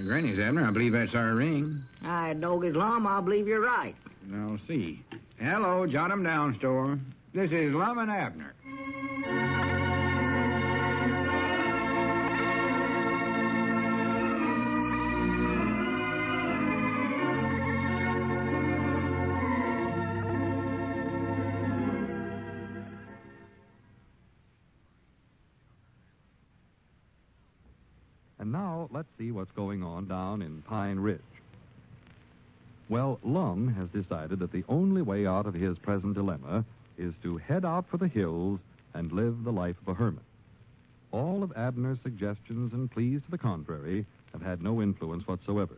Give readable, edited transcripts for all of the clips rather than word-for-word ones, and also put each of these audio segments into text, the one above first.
Granny's, Abner. I believe that's our ring. Doggy's Lum, I believe you're right. I'll see. Hello, jot 'em down, store. This is Lum and Abner. And now, let's see what's going on down in Pine Ridge. Well, Lum has decided that the only way out of his present dilemma is to head out for the hills and live the life of a hermit. All of Abner's suggestions and pleas to the contrary have had no influence whatsoever.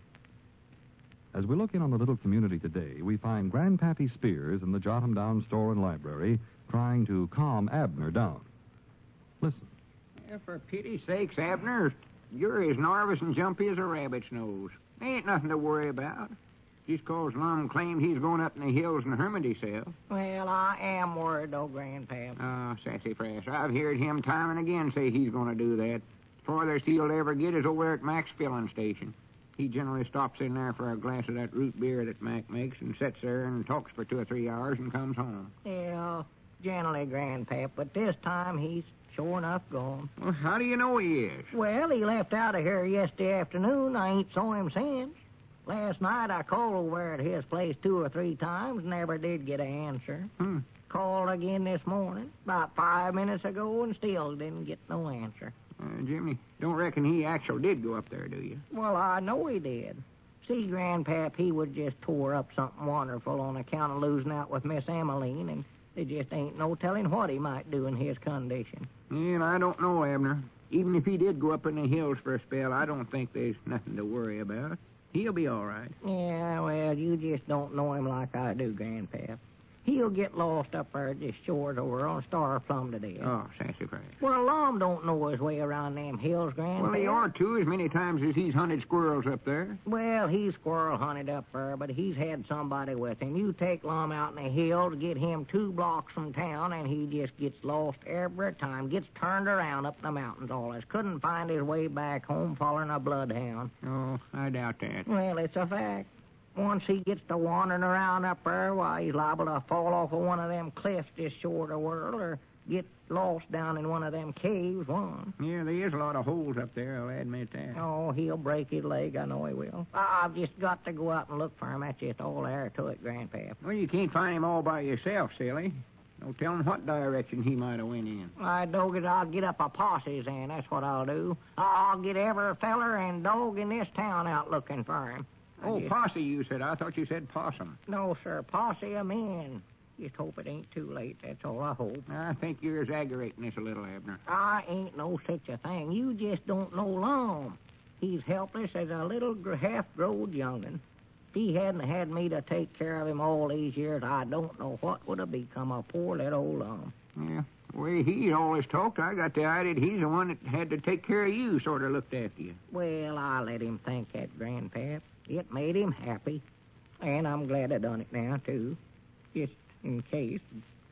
As we look in on the little community today, we find Grandpappy Spears in the Jot 'em Down store and library trying to calm Abner down. Listen. For pity's sakes, Abner, you're as nervous and jumpy as a rabbit's nose. Ain't nothing to worry about. Just 'cause Lum claimed he's going up in the hills and hermit himself. Well, I am worried, though, Grandpap. Sassafras. I've heard him time and again say he's going to do that. Farthest he'll ever get is over at Mac's filling station. He generally stops in there for a glass of that root beer that Mac makes and sits there and talks for 2 or 3 hours and comes home. Yeah, generally, Grandpap, but this time he's sure enough gone. Well, how do you know he is? Well, he left out of here yesterday afternoon. I ain't saw him since. Last night I called over at his place 2 or 3 times, never did get an answer. Called again this morning, about 5 minutes ago, and still didn't get no answer. Jimmy, don't reckon he actually did go up there, do you? Well, I know he did. See, Grandpap, he was just tore up something wonderful on account of losing out with Miss Emmeline, and there just ain't no telling what he might do in his condition. And I don't know, Abner. Even if he did go up in the hills for a spell, I don't think there's nothing to worry about. He'll be all right. Yeah, well, you just don't know him like I do, Grandpap. He'll get lost up there just short over on Star Plum today. Oh, sassafras. Well, Lum don't know his way around them hills, Grandpap. Well, he ought to, as many times as he's hunted squirrels up there. Well, he's squirrel hunted up there, but he's had somebody with him. You take Lum out in the hills, get him 2 blocks from town, and he just gets lost every time. Gets turned around up the mountains always. Couldn't find his way back home following a bloodhound. Oh, I doubt that. Well, it's a fact. Once he gets to wandering around up there, why, he's liable to fall off of one of them cliffs just short of whirl, or get lost down in one of them caves, one. Yeah, there is a lot of holes up there, I'll admit that. Oh, he'll break his leg, I know he will. I've just got to go out and look for him. That's just all there to it, Grandpap. Well, you can't find him all by yourself, silly. No telling what direction he might have went in. I'll get up a posse, Zan. That's what I'll do. I'll get every feller and dog in this town out looking for him. Posse, you said. I thought you said possum. No, sir. Posse of men. Just hope it ain't too late. That's all I hope. I think you're exaggerating this a little, Abner. I ain't no such a thing. You just don't know Lum. He's helpless as a little half-growed young'un. If he hadn't had me to take care of him all these years, I don't know what would have become of poor little old Lum. Yeah, the way he always talked, I got the idea that he's the one that had to take care of you, sort of looked after you. Well, I let him think that, Grandpap. It made him happy. And I'm glad I done it now, too. Just in case.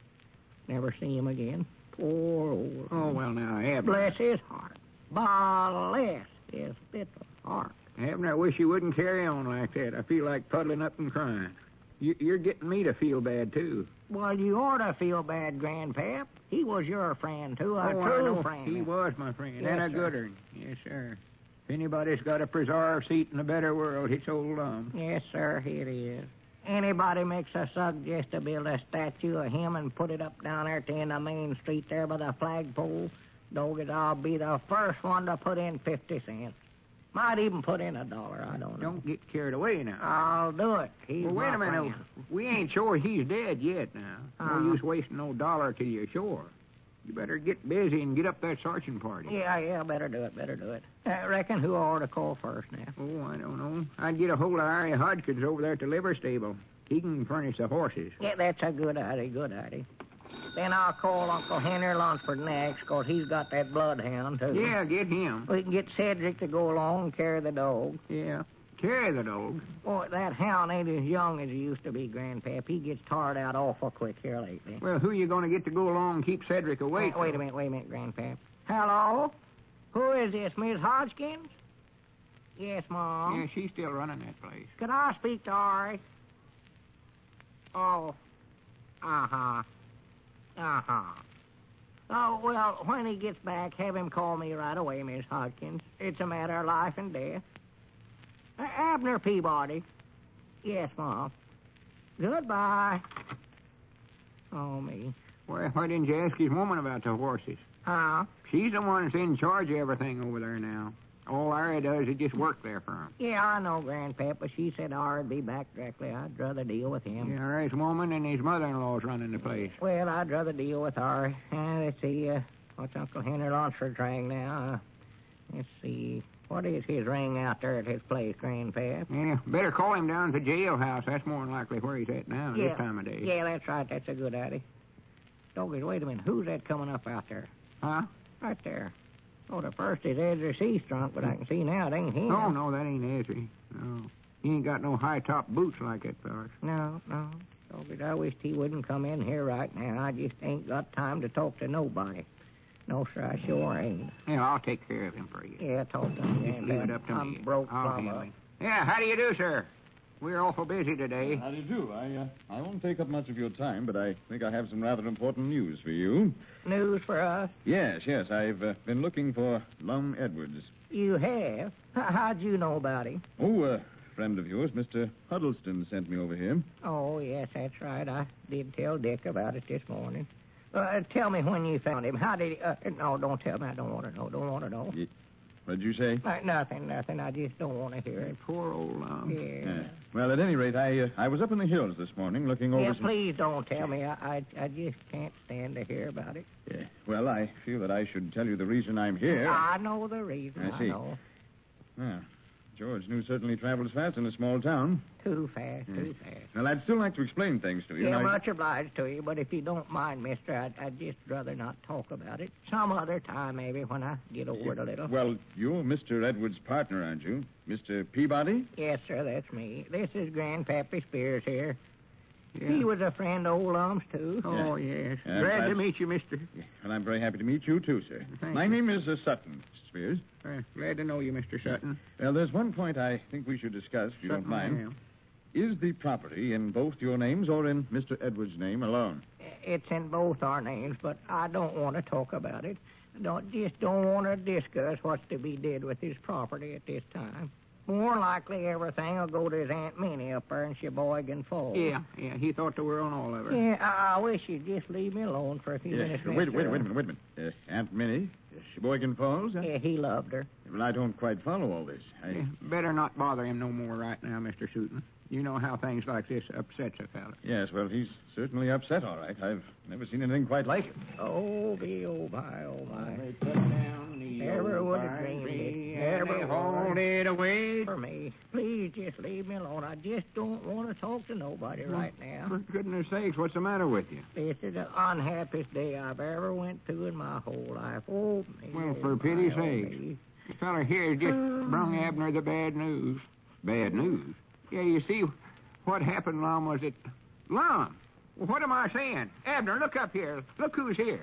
Never see him again. Poor old... Oh, well, now, Abner... Bless his heart. Bless his little heart. Abner, I wish you wouldn't carry on like that. I feel like puddling up and crying. You're getting me to feel bad, too. Well, you ought to feel bad, Grandpap. He was your friend, too. A true friend. He was my friend. Yes, and a good one. Yes, sir. If anybody's got a preserved seat in a better world, it's old Lum. Yes, sir, it is. Anybody makes a suggest to build a statue of him and put it up down there at the end of Main Street there by the flagpole, dogged, I'll be the first one to put in 50 cents. Might even put in $1, I don't know. Don't get carried away now. I'll do it. Well, wait a minute. We ain't sure he's dead yet now. No use wasting no dollar till you're sure. You better get busy and get up that searching party. Yeah, better do it. I reckon who ought to call first now? Oh, I don't know. I'd get a hold of Harry Hodgkins over there at the liver stable. He can furnish the horses. Yeah, that's a good idea. Then I'll call Uncle Henry Lunsford next, 'cause he's got that bloodhound, too. Yeah, get him. We can get Cedric to go along and carry the dog. Yeah, carry the dog. Boy, that hound ain't as young as he used to be, Grandpap. He gets tired out awful quick here lately. Well, who are you going to get to go along and keep Cedric awake? Wait a minute, Grandpap. Hello? Who is this, Miss Hodgkins? Yes, Mom. Yeah, she's still running that place. Could I speak to Ari? Oh. Uh-huh. Oh, well, when he gets back, have him call me right away, Miss Hodkins. It's a matter of life and death. Abner Peabody. Yes, Mom. Goodbye. Oh, me. Well, why didn't you ask his woman about the horses? Huh? She's the one that's in charge of everything over there now. All Ari does is just work there for him. Yeah, I know, Grandpap, but she said Ari'd be back directly. I'd rather deal with him. Yeah, Ari's woman and his mother-in-law's running the place. Well, I'd rather deal with Ari. Let's see, what's Uncle Henry Lunsford's ring now? Let's see. What is his ring out there at his place, Grandpap? Yeah, better call him down to the jailhouse. That's more than likely where he's at now this time of day. Yeah, that's right. That's a good idea. Doggies, wait a minute. Who's that coming up out there? Huh? Right there. Oh, the first is Ezra Seastrunk, but I can see now it ain't him. Oh, no, that ain't Ezra. No. He ain't got no high-top boots like that feller. No. Doggies, I wished he wouldn't come in here right now. I just ain't got time to talk to nobody. No, sir, I sure ain't. Yeah, I'll take care of him for you. Yeah, talk to him. Just leave it up to me. I'm broke I'll plumb handle up. it. Yeah, how do you do, sir? We're awful busy today. How do you do? I won't take up much of your time, but I think I have some rather important news for you. News for us? Yes. I've been looking for Lum Edwards. You have? How'd you know about him? Oh, a friend of yours, Mr. Huddleston, sent me over here. Oh, yes, that's right. I did tell Dick about it this morning. Tell me when you found him. How did he... no, don't tell me. I don't want to know. Don't want to know. What'd you say? Nothing. I just don't want to hear it. Poor old Lum. Yeah. Well, at any rate, I was up in the hills this morning looking over... Yeah, please don't tell me. I just can't stand to hear about it. Yeah. Well, I feel that I should tell you the reason I'm here. I know the reason. I see. I know. Well, George New certainly travels fast in a small town. Too fast. Well, I'd still like to explain things to you. Yeah, much obliged to you, but if you don't mind, mister, I'd just rather not talk about it. Some other time, maybe, when I get over it a little. Well, you're Mr. Edwards' partner, aren't you? Mr. Peabody? Yes, sir, that's me. This is Grandpappy Spears here. Yeah. He was a friend of old Lum's, too. Oh, yes. Yeah, Glad glad- to meet you, mister. Yeah, well, I'm very happy to meet you, too, sir. Thank My you. name is Sutton, Mr. Spears. Glad to know you, Mr. Sutton. Well, there's one point I think we should discuss, if you don't mind. Is the property in both your names or in Mr. Edwards' name alone? It's in both our names, but I don't want to talk about it. Just don't want to discuss what's to be did with his property at this time. More likely everything will go to his Aunt Minnie up there in Sheboygan Falls. Yeah, he thought the world all of her. Yeah, I wish you'd just leave me alone for a few minutes. Wait a mister. minute. Aunt Minnie, Sheboygan Falls? Yeah, he loved her. Well, I don't quite follow all this. Yeah, better not bother him no more right now, Mr. Sutton. You know how things like this upsets a fella. Yes, well, he's certainly upset, all right. I've never seen anything quite like it. Oh, be, oh, my, oh, my. Put down the Never old would have fire dreamed tree it. and Never they hold it away. For me. Please just leave me alone. I just don't want to talk to nobody right now. For goodness sakes, what's the matter with you? This is the unhappiest day I've ever went through in my whole life. Oh, me. Well, oh, for my, pity's oh, sake. me. The fella here just brung Abner the bad news. Bad news? Yeah, you see, what happened, Lum, was it... Lum! Well, what am I saying? Abner, look up here. Look who's here.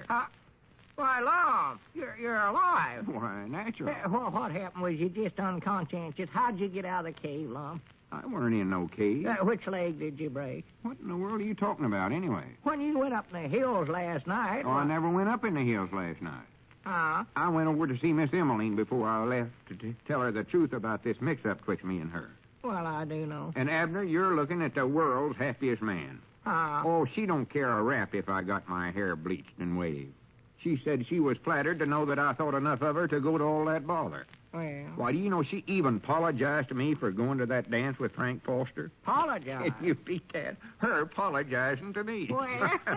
Why, Lum, you're alive. Why, natural. Well, what happened was you just unconscientious. How'd you get out of the cave, Lum? I weren't in no cave. Which leg did you break? What in the world are you talking about, anyway? When you went up in the hills last night. Oh, I never went up in the hills last night. I went over to see Miss Emmeline before I left to tell her the truth about this mix-up twixt me and her. Well, I do know. And, Abner, you're looking at the world's happiest man. Oh, she don't care a rap if I got my hair bleached and waved. She said she was flattered to know that I thought enough of her to go to all that bother. Well, Why, do you know she even apologized to me for going to that dance with Frank Foster? apologize. You beat that. Her apologizing to me. Well.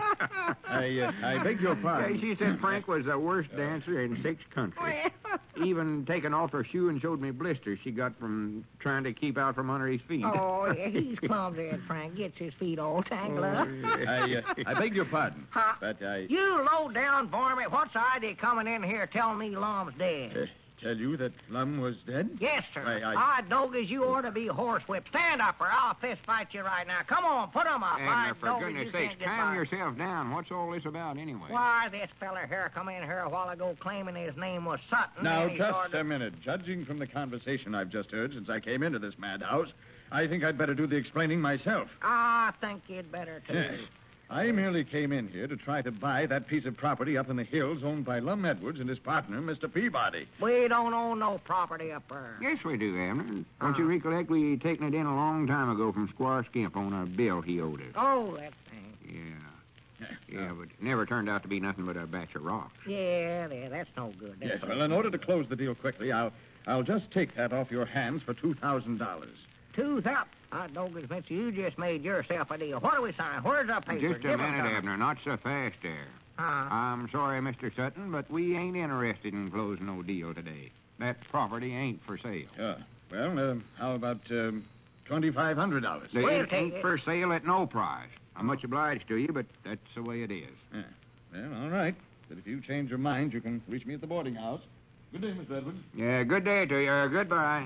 I beg your Yeah, pardon. she said Frank was the worst dancer in 6 countries. Even taking off her shoe and showed me blisters she got from trying to keep out from under his feet. Oh, yeah, he's clumsy, that Frank. Gets his feet all tangled up. I beg your pardon. Huh? But I... You low down varmint. What's the idea coming in here telling me Lum's dead? tell you that Lum was dead? Yes, sir. I- Dogies, you ought to be horsewhipped. Stand up, or I'll fist fight you right now. Come on, put 'em up. Abner, for Dogies, goodness you sakes, can't get calm by. yourself down. What's all this about, anyway? Why, this feller here come in here a while ago claiming his name was Sutton. Now, and he just started- a minute. Judging from the conversation I've just heard since I came into this madhouse, I think I'd better do the explaining myself. I think you'd better, too. Yes. I merely came in here to try to buy that piece of property up in the hills owned by Lum Edwards and his partner, Mr. Peabody. We don't own no property up there. Yes, we do, Abner. Don't you recollect we taken it in a long time ago from Squire Skimp on a bill he owed us? Oh, that thing. Yeah, but it never turned out to be nothing but a batch of rocks. Yeah, that's no good. Yes, well, in order to close the deal quickly, I'll just take that off your hands for $2,000. 2,000. Doggins, Mitch, you just made yourself a deal. What do we sign? Where's our paper? Just a minute, Abner. Not so fast there. I'm sorry, Mr. Sutton, but we ain't interested in closing no deal today. That property ain't for sale. Well, how about $2,500? We'll It take ain't it. for sale at no price. I'm much obliged to you, but that's the way it is. Yeah. Well, all right. But if you change your mind, you can reach me at the boarding house. Good day, Mr. Edwards. Yeah, good day to you. Goodbye.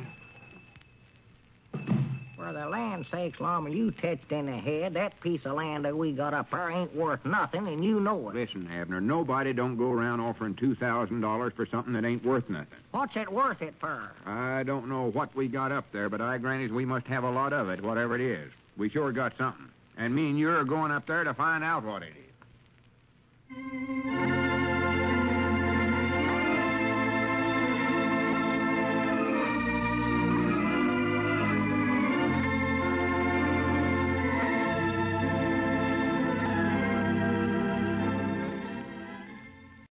For the land's sakes, Lum, you touched in the head. That piece of land that we got up there ain't worth nothing, and you know it. Listen, Abner, nobody don't go around offering $2,000 for something that ain't worth nothing. What's it worth it for? I don't know what we got up there, but I granted we must have a lot of it, whatever it is. We sure got something. And me and you are going up there to find out what it is.